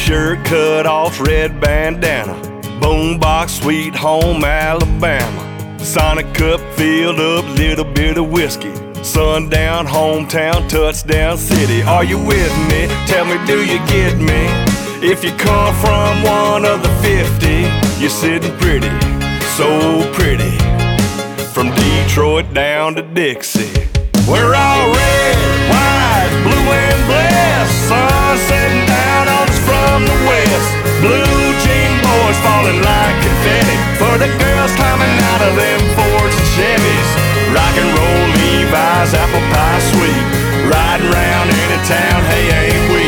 shirt, cut-offs, red bandana. Boombox, Sweet Home Alabama. Sonic cup filled up, little bit of whiskey. Sundown, hometown, touchdown city. Are you with me? Tell me, do you get me? If you come from one of the 50, you're sitting pretty, so pretty. From Detroit down to Dixie. We're all red, white, blue and blessed. Sun setting down on us from the west. Blue jean boys falling like confetti for the girls climbing out of them Fords and Chevys. Rock and roll Levi's, apple pie sweet. Riding round any town, hey, ain't we?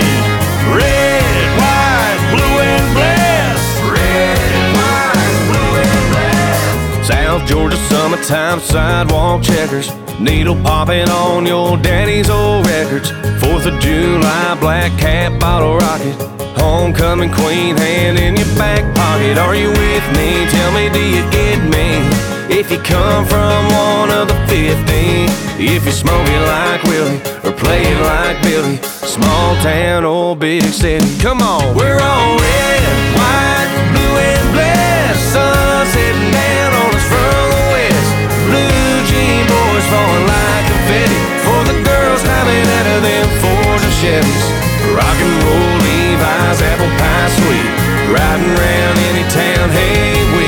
Red, white, blue and blessed. Red, white, blue and blessed. South Georgia summertime sidewalk checkers. Needle popping on your daddy's old records. 4th of July, black cat, bottle rocket. Homecoming queen, hand in your back pocket. Are you with me? Tell me, do you get me? If you come from one of the 50, if you smoke it like Willie or play it like Billy, small town or big city. Come on, we're all red, white, blue and blessed. Sun sitting down on us from the west. Blue jean boys falling like confetti for the girls climbing out of them Fords and Chevys. Rock and roll Levi's, apple pie sweet. Riding round any town, hey, we.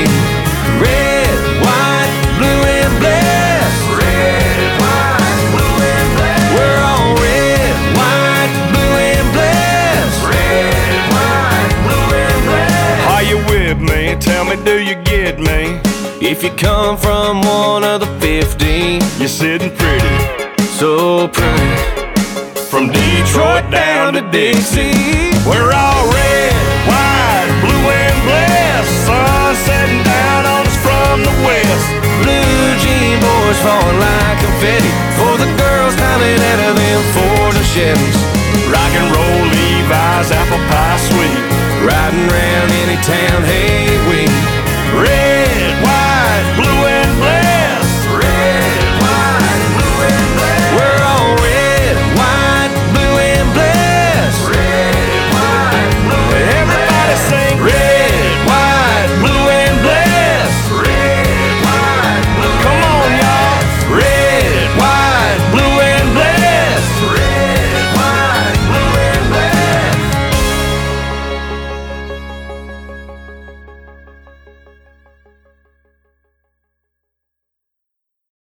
Red, white, blue and blessed. Red, white, blue and blessed. We're all red, white, blue and blessed. Red, white, blue and blessed. Are you with me? Tell me, do you get me? If you come from one of the 50, you're sitting pretty, so pretty. From Detroit down to Dixie, we're all red, white, blue and blessed. Sun setting down on us from the west. Blue jean boys falling like confetti for the girls climbing out of them Fords and Chevys. Rock and roll Levi's, apple pie sweet. Riding round any town,